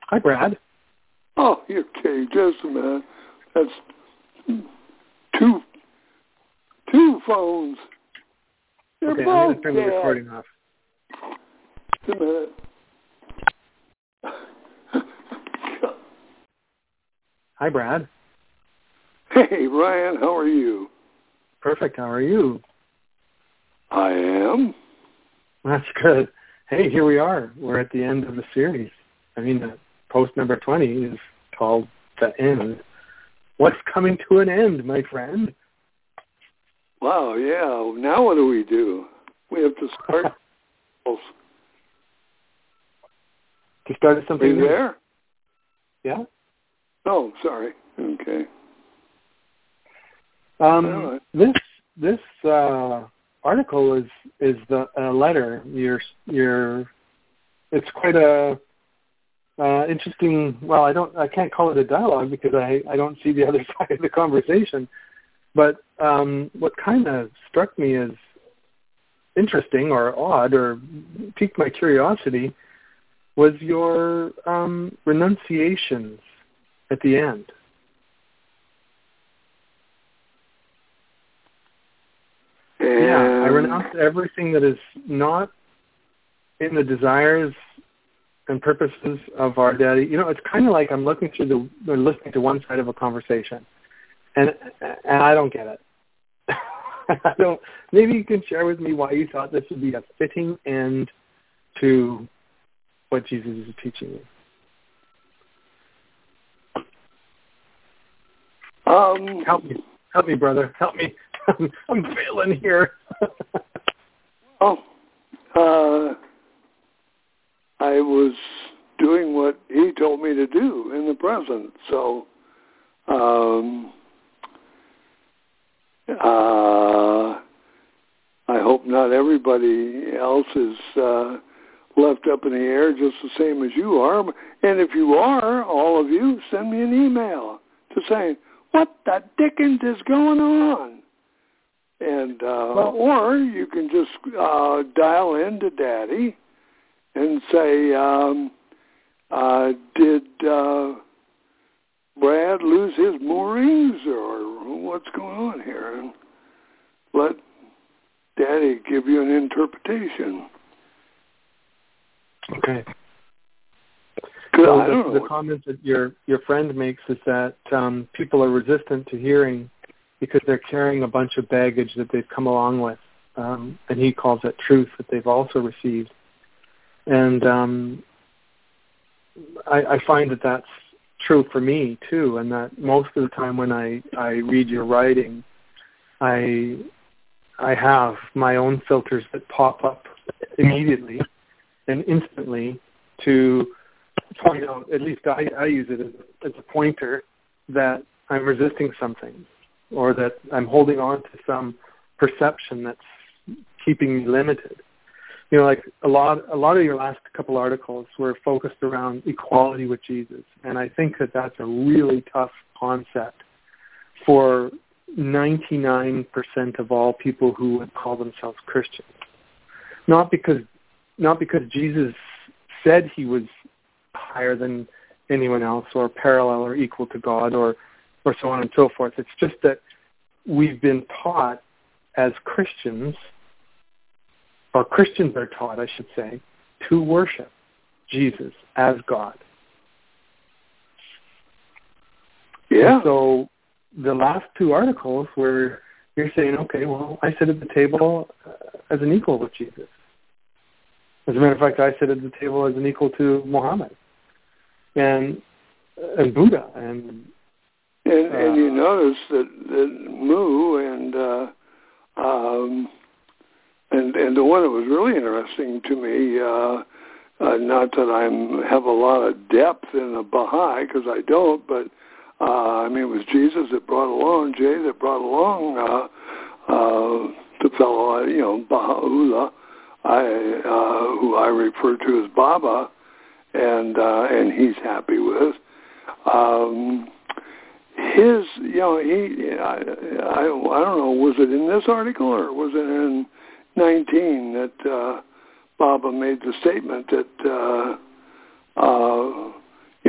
Hi, Brad. Oh, okay, just a minute. That's two phones. They're Okay, I'm both going to turn the recording off. Just a minute. Hi, Brad. Hey, Ryan, how are you? Perfect. How are you? I am. That's good. Hey, here we are. We're at the end of the series. I mean, post number 20 is called The End. What's coming to an end, my friend? Wow, yeah. Now what do? We have to start. To start something Are you new. there? Yeah? Oh, sorry. Okay. This article is a letter. It's quite a interesting. Well, I can't call it a dialogue because I don't see the other side of the conversation. But what kind of struck me as interesting or odd or piqued my curiosity was your renunciations at the end. Yeah, I renounce everything that is not in the desires and purposes of our daddy. You know, it's kind of like I'm listening to one side of a conversation, and I don't get it. I don't. Maybe you can share with me why you thought this would be a fitting end to what Jesus is teaching you. Help me, brother. Help me. I'm failing here. I was doing what he told me to do in the present. So, I hope not everybody else is left up in the air just the same as you are. And if you are, all of you, send me an email to say, what the dickens is going on? And or you can just dial in to Daddy and say, did Brad lose his moorings, or what's going on here? And let Daddy give you an interpretation. Okay. So the comment that your friend makes is that people are resistant to hearing because they're carrying a bunch of baggage that they've come along with, and he calls it truth that they've also received. And I find that that's true for me too, and that most of the time when I read your writing, I have my own filters that pop up immediately and instantly to point out, at least I use it as a pointer, that I'm resisting something or that I'm holding on to some perception that's keeping me limited. You know, like a lot of your last couple articles were focused around equality with Jesus, and I think that that's a really tough concept for 99% of all people who would call themselves Christians. Not because Jesus said he was higher than anyone else or parallel or equal to God or so on and so forth. It's just that we've been taught as Christians, or Christians are taught, I should say, to worship Jesus as God. Yeah. And so the last two articles where you're saying, okay, well, I sit at the table as an equal with Jesus. As a matter of fact, I sit at the table as an equal to Muhammad and Buddha. And you notice that Mu and the one that was really interesting to me, not that I have a lot of depth in the Baha'i, because I don't, but I mean, it was Jesus that brought along, Jay that brought along the fellow, Baha'u'llah, who I refer to as Baba, and he's happy with. His, I don't know, was it in this article or was it in 19 that Baba made the statement that,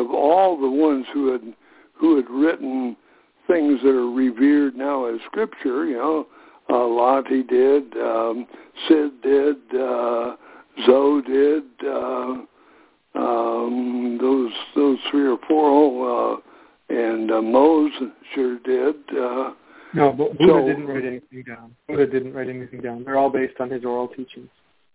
of all the ones who had written things that are revered now as scripture, Lottie did, Sid did, Zoe did, those three or four, and Mose sure did. No, but Buddha didn't write anything down. Buddha didn't write anything down. They're all based on his oral teachings.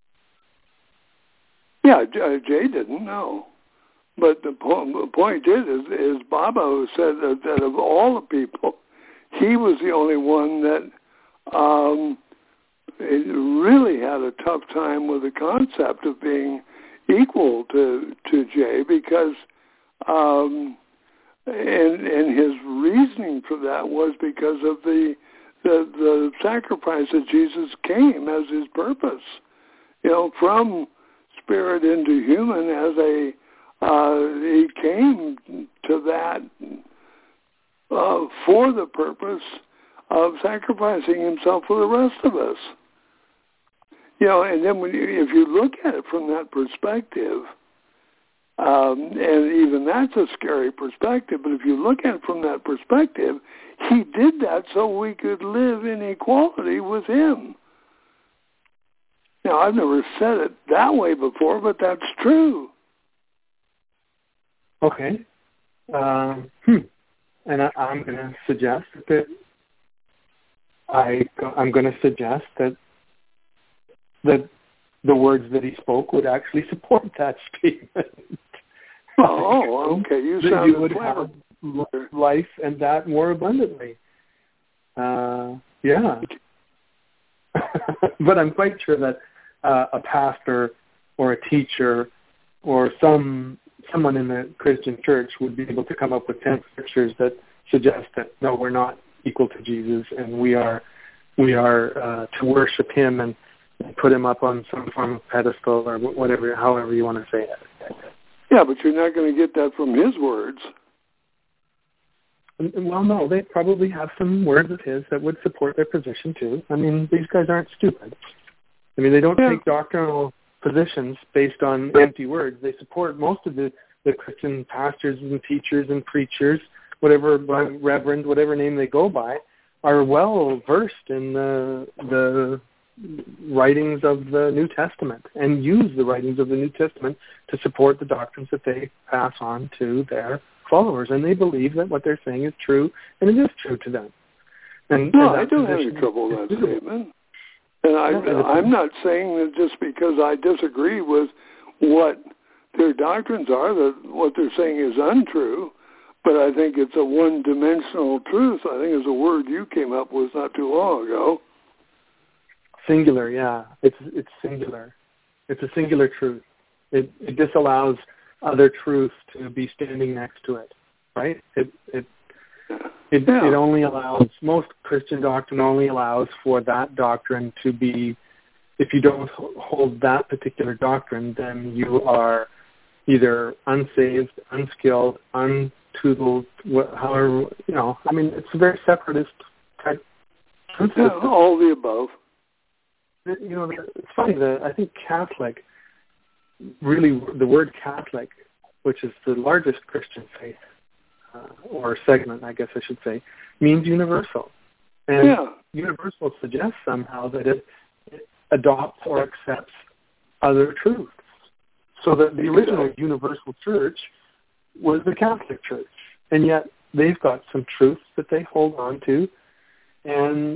Yeah, Jay didn't, no. But the point is Baba who said that of all the people, he was the only one that really had a tough time with the concept of being equal to Jay, because and his reasoning for that was because of the sacrifice that Jesus came as his purpose, from spirit into human as he came to that for the purpose of sacrificing himself for the rest of us. And then if you look at it from that perspective, and even that's a scary perspective, but if you look at it from that perspective, he did that so we could live in equality with him. Now, I've never said it that way before, but that's true. Okay. And I'm going to suggest that I'm going to suggest that the words that he spoke would actually support that statement. Oh, okay. You would have life and that more abundantly. Yeah. But I'm quite sure that a pastor or a teacher or someone in the Christian church would be able to come up with 10 scriptures that suggest that, no, we're not equal to Jesus, and we are to worship him and put him up on some form of pedestal or whatever, however you want to say it. Yeah, but you're not going to get that from his words. Well, no, they probably have some words of his that would support their position too. I mean, these guys aren't stupid. I mean, they don't take doctrinal positions based on empty words. They support most of the Christian pastors and teachers and preachers, whatever reverend, whatever name they go by, are well versed in the writings of the New Testament and use the writings of the New Testament to support the doctrines that they pass on to their followers. And they believe that what they're saying is true, and it is true to them. And I don't have any trouble with that statement. And I'm not saying that just because I disagree with what their doctrines are, that what they're saying is untrue, but I think it's a one-dimensional truth. I think it's a word you came up with not too long ago. Singular, yeah. It's singular. It's a singular truth. It disallows other truths to be standing next to it, right? It only allows, most Christian doctrine only allows for that doctrine to be, if you don't hold that particular doctrine, then you are either unsaved, unskilled, untuteled, however, I mean, it's a very separatist type truth system. All the above. It's funny that I think Catholic, really the word Catholic, which is the largest Christian faith, or segment, I guess I should say, means universal. And universal suggests somehow that it adopts or accepts other truths. So that the original universal church was the Catholic Church. And yet they've got some truths that they hold on to. And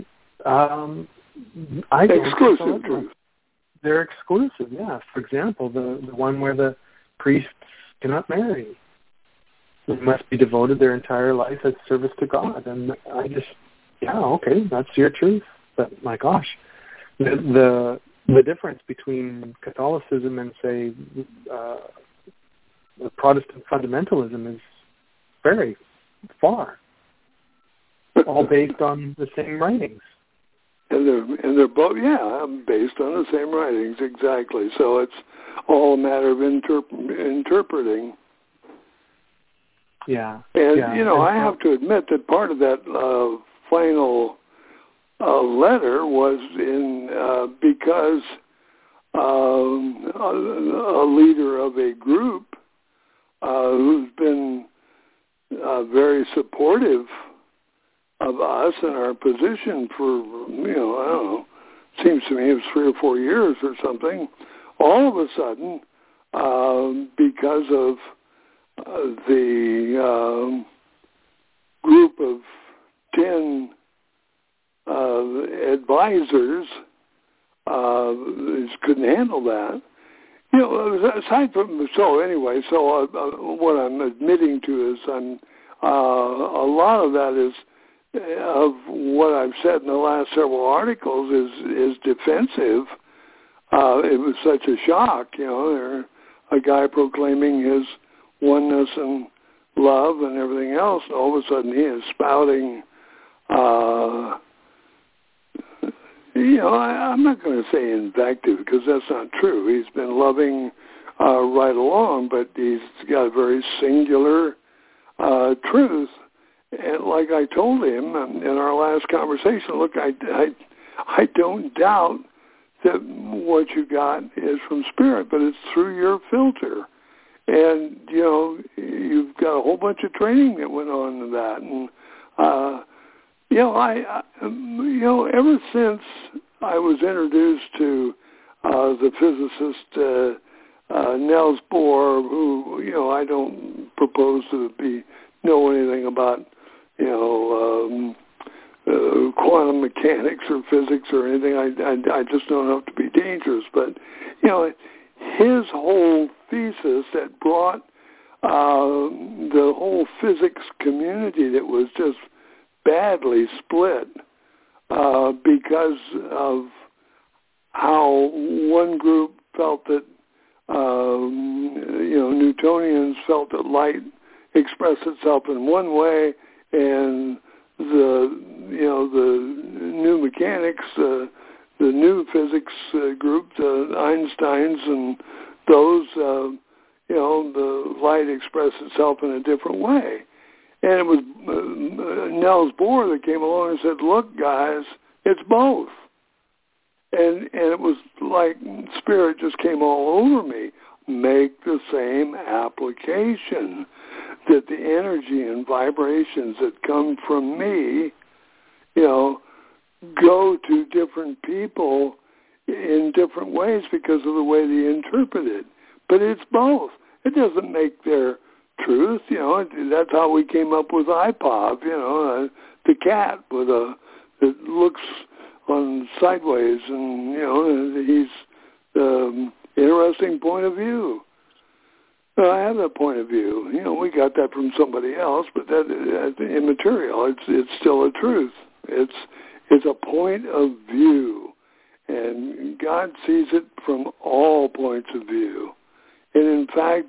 exclusive truths. They're exclusive, yeah. For example, the one where the priests cannot marry. They must be devoted their entire life as service to God. And I just, okay, that's your truth. But my gosh, the difference between Catholicism and, say, the Protestant fundamentalism is very far, all based on the same writings. And they're both, based on the same writings, exactly. So it's all a matter of interpreting. Yeah. And, I have to admit that part of that final letter was because a leader of a group who's been very supportive of us and our position for, I don't know, seems to me it was 3 or 4 years or something. All of a sudden, because of the group of 10 advisors, couldn't handle that. Aside from, what I'm admitting to is a lot of that is, of what I've said in the last several articles is defensive. It was such a shock, a guy proclaiming his oneness and love and everything else, and all of a sudden he is spouting, I'm not going to say invective because that's not true. He's been loving right along, but he's got a very singular truth. And like I told him in our last conversation, look, I don't doubt that what you got is from Spirit, but it's through your filter. And, you've got a whole bunch of training that went on to that. And, ever since I was introduced to the physicist Niels Bohr, who, I don't propose to know anything about, quantum mechanics or physics or anything. I just know enough to be dangerous. But, his whole thesis that brought the whole physics community that was just badly split because of how one group felt that, Newtonians felt that light expressed itself in one way, and the new mechanics, the new physics group, the Einsteins and those, the light expressed itself in a different way. And it was Niels Bohr that came along and said, look, guys, it's both. And it was like Spirit just came all over me. Make the same application, that the energy and vibrations that come from me, go to different people in different ways because of the way they interpret it. But it's both. It doesn't make their truth, that's how we came up with iPod, the cat that looks on sideways, and he's interesting point of view. I have that point of view. We got that from somebody else, but that's immaterial. It's still a truth. It's a point of view, and God sees it from all points of view, and in fact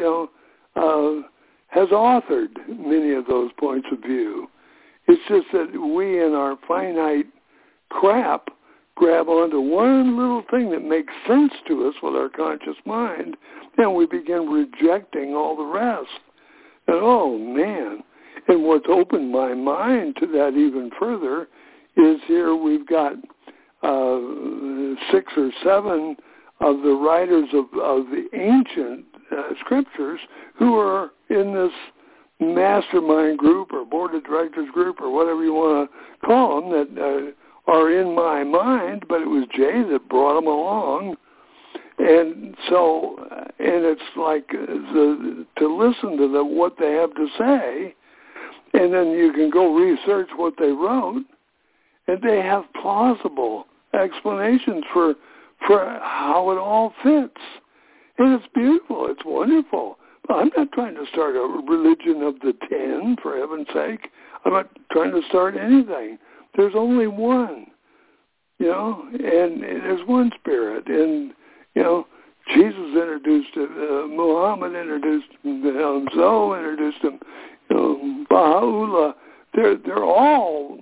has authored many of those points of view. It's just that we in our finite crap grab onto one little thing that makes sense to us with our conscious mind, and we begin rejecting all the rest. And oh man, and what's opened my mind to that even further is here we've got 6 or 7 of the writers of the ancient scriptures who are in this mastermind group or board of directors group or whatever you want to call them that are in my mind, but it was Jay that brought them along. And so, and it's like to listen to what they have to say, and then you can go research what they wrote, and they have plausible explanations for how it all fits. And it's beautiful. It's wonderful. But I'm not trying to start a religion of the 10, for heaven's sake. I'm not trying to start anything. There's only one, and there's one Spirit. And, Jesus introduced him, Muhammad introduced him, Zoe introduced him, Baha'u'llah. They're all,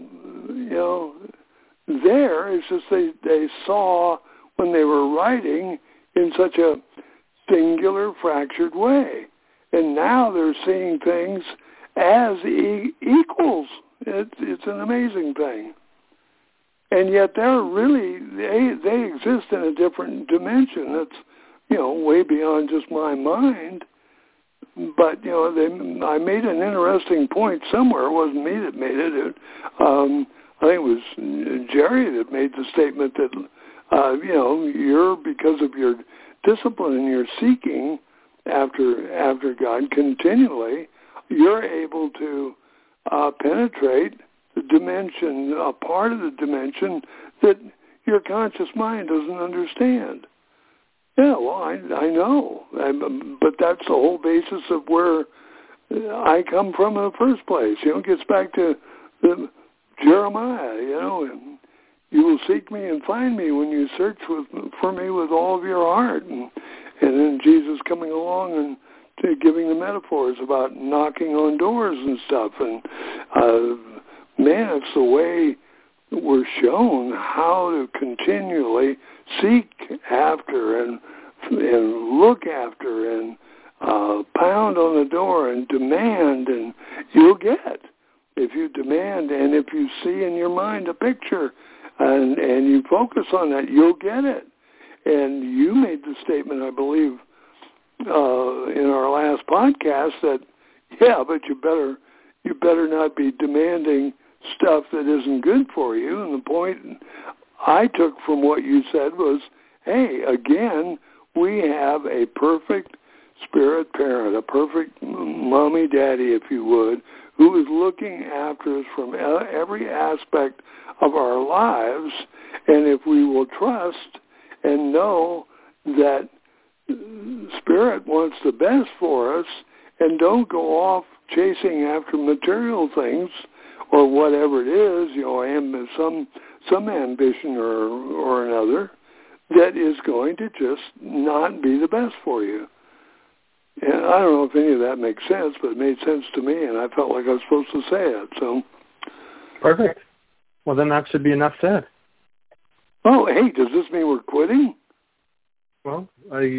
there. It's just they saw when they were writing in such a singular, fractured way. And now they're seeing things as equals. It's an amazing thing. And yet they're really, they exist in a different dimension that's, way beyond just my mind. But I made an interesting point somewhere. It wasn't me that made it. I think it was Jerry that made the statement that you're, because of your discipline and your seeking after God continually, you're able to penetrate the dimension, a part of the dimension that your conscious mind doesn't understand. Yeah, well, I know, but that's the whole basis of where I come from in the first place. It gets back to Jeremiah, and you will seek me and find me when you search for me with all of your heart. And then Jesus coming along and giving the metaphors about knocking on doors and stuff. And, man, it's the way we're shown how to continually seek after and look after and pound on the door and demand, and you'll get. If you demand and if you see in your mind a picture and you focus on that, you'll get it. And you made the statement, I believe, in our last podcast that, yeah, but you better not be demanding stuff that isn't good for you. And the point I took from what you said was, hey, again, we have a perfect spirit parent, a perfect mommy, daddy, if you would, who is looking after us from every aspect of our lives. And if we will trust and know that Spirit wants the best for us and don't go off chasing after material things or whatever it is, some ambition or another, that is going to just not be the best for you. And I don't know if any of that makes sense, but it made sense to me, and I felt like I was supposed to say it. So, perfect. Well, then that should be enough said. Oh, hey, does this mean we're quitting? Well,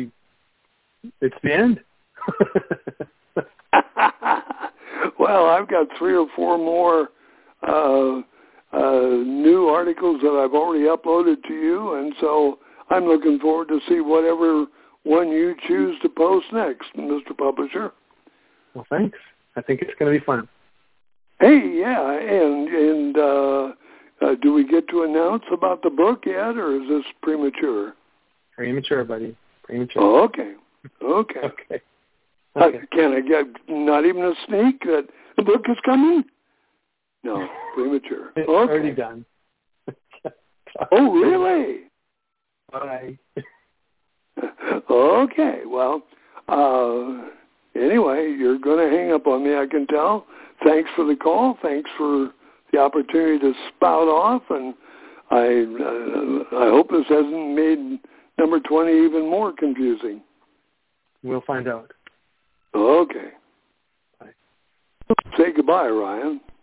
it's the end. Well, I've got 3 or 4 more new articles that I've already uploaded to you, and so I'm looking forward to see whatever one you choose to post next, Mr. Publisher. Well, thanks. I think it's going to be fun. Hey, yeah, and do we get to announce about the book yet, or is this premature? Premature, buddy. Premature. Oh, okay. Okay. Can I get not even a sneak that the book is coming? No, premature. It's okay. already done. Oh, really? Bye. Okay, well, anyway, you're going to hang up on me, I can tell. Thanks for the call. Thanks for the opportunity to spout off, and I hope this hasn't made number 20 even more confusing. We'll find out. Okay. Bye. Say goodbye, Ryan.